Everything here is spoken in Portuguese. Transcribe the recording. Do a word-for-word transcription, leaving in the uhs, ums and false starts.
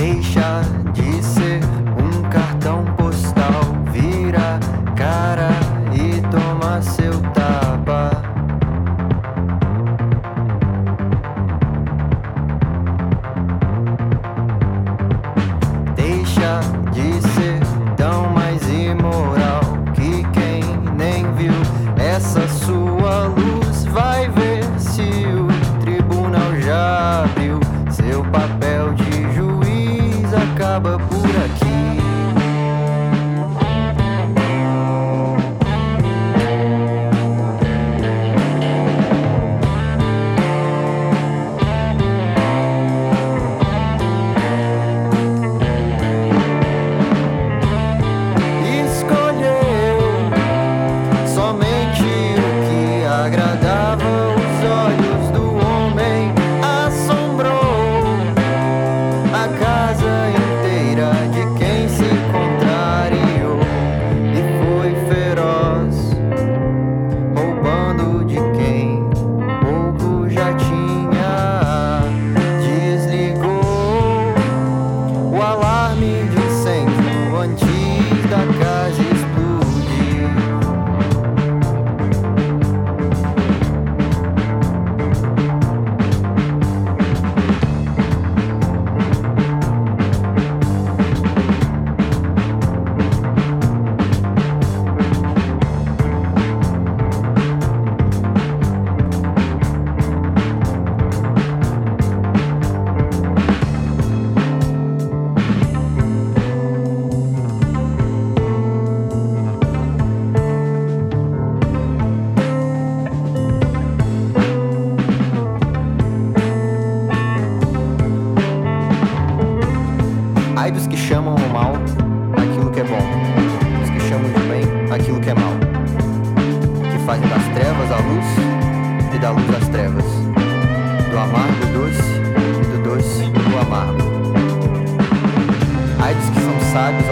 Deixa de ser um cartão postal, vira cara e toma seu tapa. Deixa de ser tão mais imoral que quem nem viu essa sua luz vai ver se o tribunal já abriu. Seu papel de juiz acaba por aqui. Ai dos que chamam o mal aquilo que é bom, dos que chamam de bem aquilo que é mal, que fazem das trevas a luz e da luz as trevas, do amargo o doce e do doce o amargo. Ai dos que são sábios